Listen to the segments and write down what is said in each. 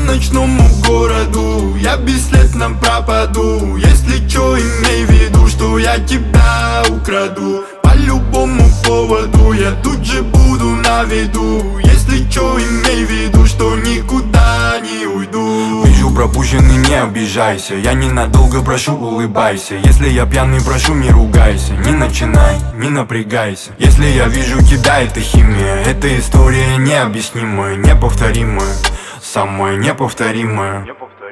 ночному городу я бесследно пропаду. Если чё, имей в виду, что я тебя украду. По любому поводу я тут же буду на виду. Если чё, имей в виду, что никуда не уйду. Вижу пропущенный, не обижайся. Я ненадолго прошу, улыбайся. Если я пьяный, прошу, не ругайся. Не начинай, не напрягайся. Если я вижу тебя, это химия. Эта история необъяснимая, неповторимая, самая неповторимая.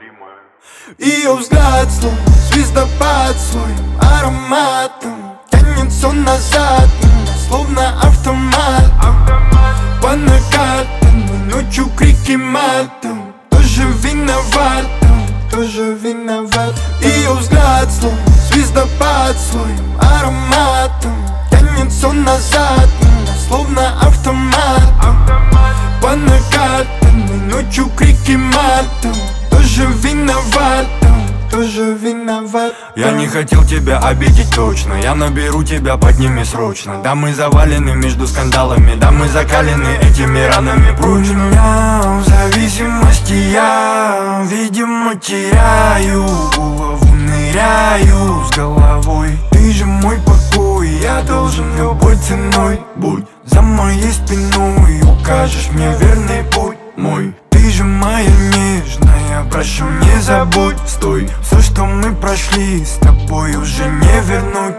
Ее взгляд словно звездопад своим ароматом тянется назад, меня словно автомат. По накатанной ночью крики матом. Тоже виноват, тоже виноват. Ее взгляд словно звездопад своим ароматом тянется назад, меня словно автомат. По накатанной ночью крики матом. Тоже виноват, тоже виноват. Я не хотел тебя обидеть точно. Я наберу тебя, подними срочно. Да, мы завалены между скандалами. Да, мы закалены этими ранами прочно. В зависимости я, видимо, теряю голову, ныряю с головой. Ты же мой покой, я должен любой ценой. Будь за моей спиной, укажешь мне верный путь мой. Ты же моя нежная, прошу, не забудь. Стой, все, что мы прошли, с тобой уже не вернуть.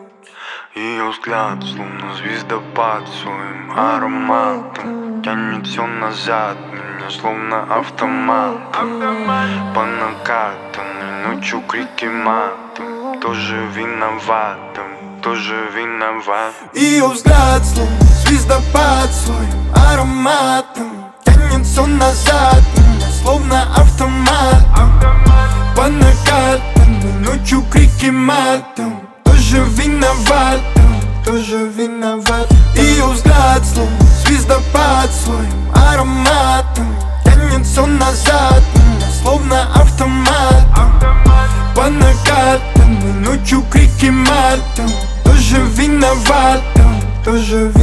Ее взгляд, словно звездопад своим ароматом тянет все назад, меня словно автомат. По накатанной ночью крики матом. Тоже виноват, тоже виноват. Ее взгляд, словно звездопад своим ароматом тянется назад, меня словно автомат. По накатанной ночью крики матом. Тоже виноват, тоже виноват. Ее взгляд словно звездопад своим ароматом тянется назад, меня словно автомат. По накатанной ночью крики матом. Тоже виноват, тоже виноват.